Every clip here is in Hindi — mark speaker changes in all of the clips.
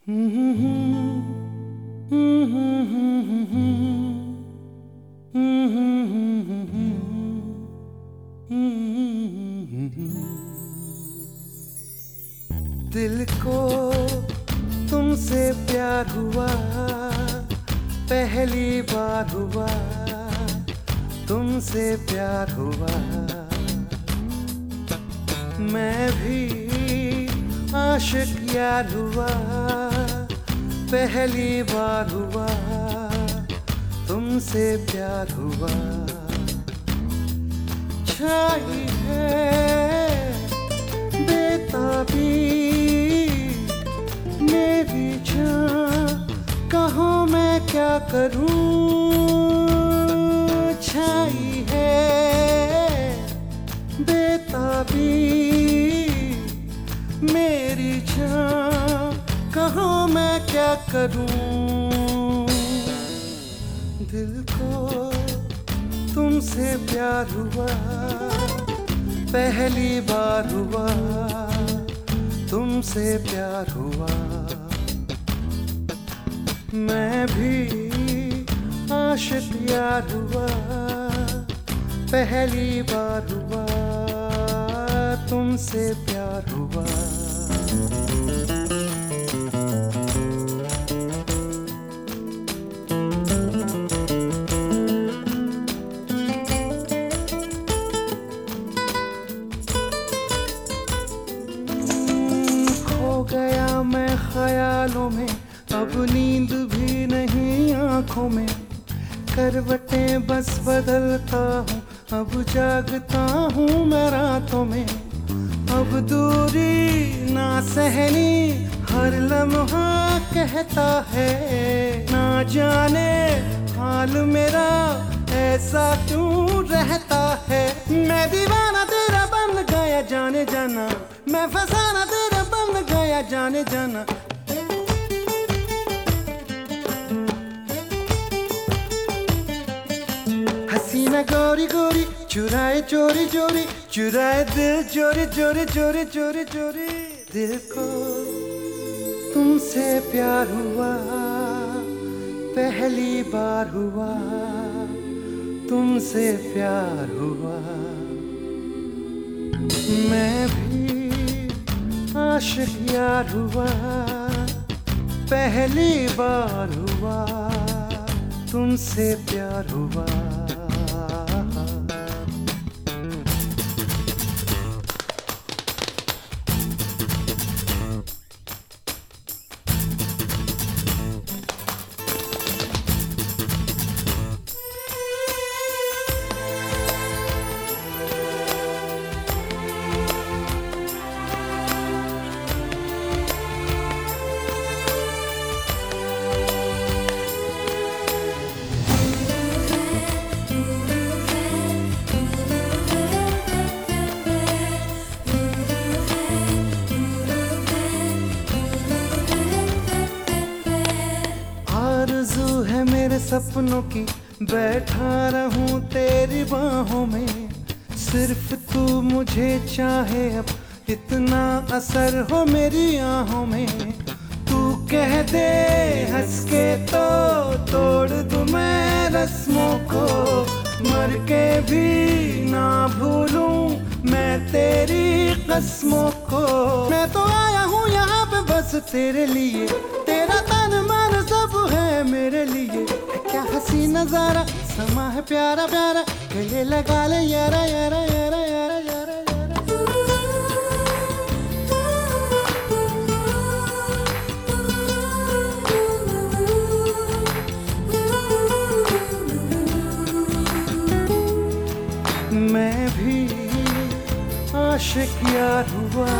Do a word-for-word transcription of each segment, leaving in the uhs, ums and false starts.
Speaker 1: दिल को तुमसे प्यार हुआ, पहली बार हुआ, तुमसे प्यार हुआ। मैं भी आशिक यार हुआ, पहली बार हुआ, तुमसे प्यार हुआ। छाई है बेताबी मेरी जान, कहो मैं क्या करूं। छाई है बेताबी मेरी जान, कहो मैं क्या करूं। दिल को तुमसे प्यार हुआ, पहली बार हुआ, तुमसे प्यार हुआ। मैं भी आशिक यार हुआ, पहली बार हुआ, तुमसे प्यार हुआ। गया मैं ख्यालों में, अब नींद भी नहीं आंखों में। करवटें बस बदलता हूँ, अब जागता हूँ मैं रातों में। अब दूरी ना सहनी, हर लम्हा कहता है। ना जाने हाल मेरा ऐसा क्यों रहता है। मैं दीवाना तेरा बन गया जाने जाना, मैं फसाना तेरा बन गया जाने जाना। हसीना गोरी गोरी चुराए चोरी चोरी, चुराए दिल चोरी चोरी चोरी चोरी चोरी। दिल को तुमसे प्यार हुआ, पहली बार हुआ, तुमसे प्यार हुआ। मैं भी आशिक यार हुआ, पहली बार हुआ, तुमसे प्यार हुआ। आरज़ू है मेरे सपनों की, बैठा रहूं तेरी बाहों में। सिर्फ तू मुझे चाहे, अब इतना असर हो मेरी आहों में। तू कह दे हंस के तो तोड़ दूं मैं रस्मों को। मर के भी ना भूलूं मैं तेरी कसमों को। मैं तो आया हूँ यहाँ पे बस तेरे लिए, तेरा तन मन सब है मेरे लिए। क्या हसी नजारा, समा है प्यारा प्यारा, गले लगा ले यारा यारा यारा यारा यारा यारा। मैं भी आशिक यार हुआ,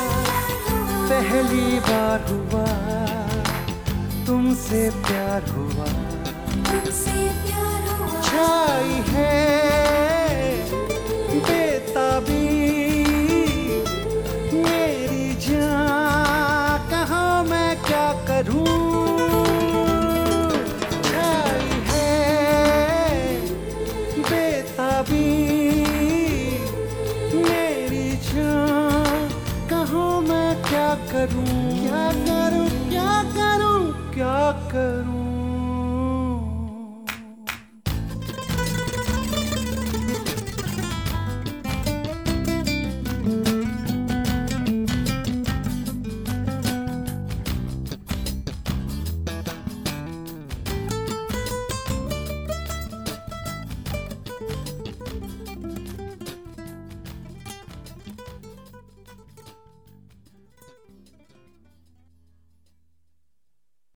Speaker 1: पहली बार हुआ, तुमसे प्यार हुआ। छाई है बेताबी मेरी जान, कहाँ मैं क्या करूं। छाई है बेताबी मेरी जान, कहाँ मैं क्या करूं, क्या करूं, क्या करूं। करूं।